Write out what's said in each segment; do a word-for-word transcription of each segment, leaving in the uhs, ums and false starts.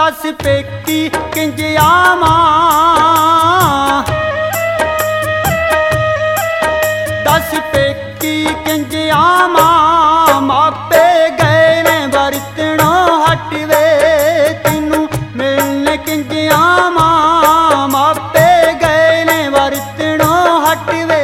दस पेकी किंज आवां, दस पेकी किंज आवां, मापे गए ने बरतनों हट वे, तैनू मिलने किंज आवां, मापे गए ने बरतनों हट वे।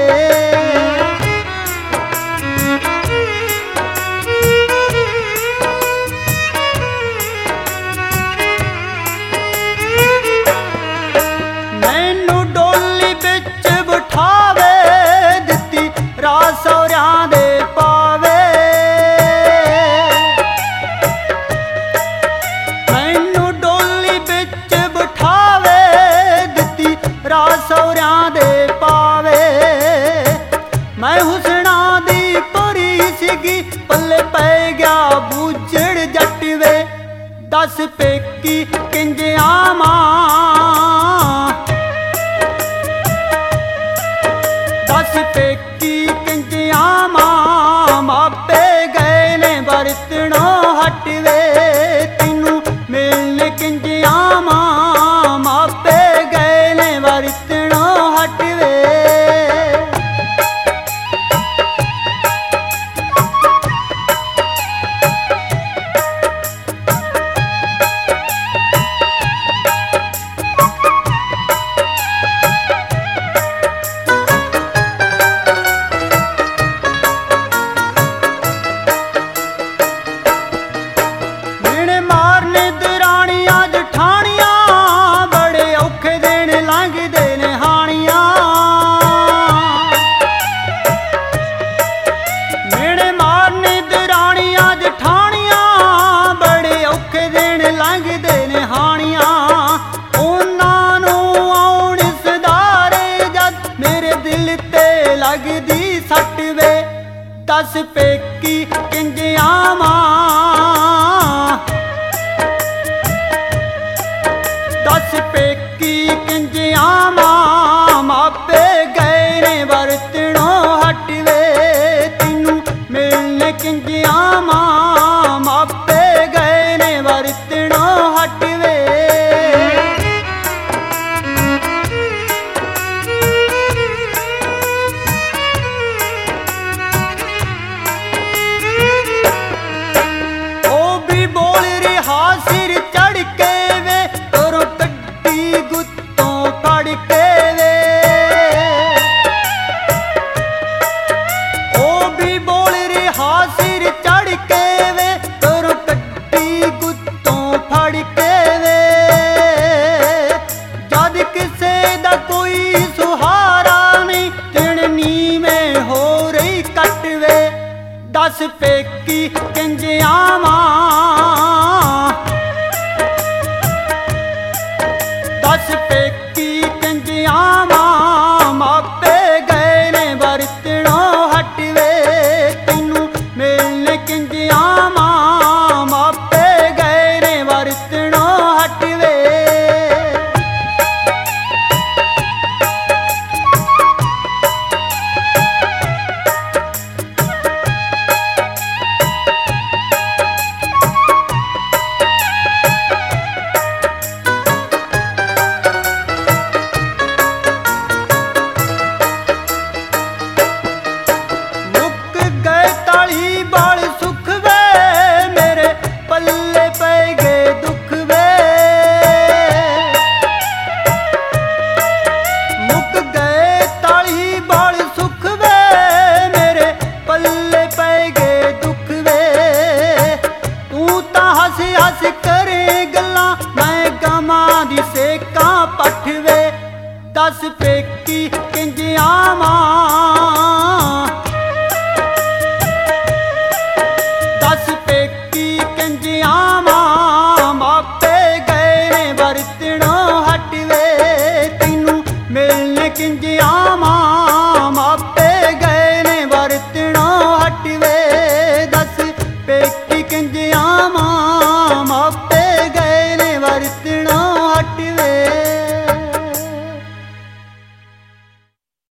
मैं हुसना दी परी सीगी, पल्ले पै गया बूझड़ जट वे, दस पेकी किंज आवां, दस पेकी किंज आवां, मापे गए ने बरतनों हट वे, तैनू मिलने किंज आवां, मापे गए ने बरतनों हट वे। लगदी सट वे, दस पेकी किंज आवां, दस पेकी किंज आवां, मापे गए ने बरतनों हट वे, तैनू मिलने किंज आवां, मापे गए ने बरतनों हट वे। सिर चढ़ के वे तोरों कड्डी गुत्तों फड़ के वे, ओ भी बोल रहा सिर चढ़ के वे तोरों कड्डी गुत्तों फड़ के वे, जद किसे दा कोई सुहारा नहीं, तिड़नी में हो रही कट वे, दस पेकी किंज आवां, दस पेकी किंज आवां, मापे गए ने बरतनों हट वे, तैनू मिलने किंज आवां, मापे गए ने बरतनों हट वे। हस करे गल्ला मैं गमां दी सेकां पठ वे, दस पेकी किंज आवां,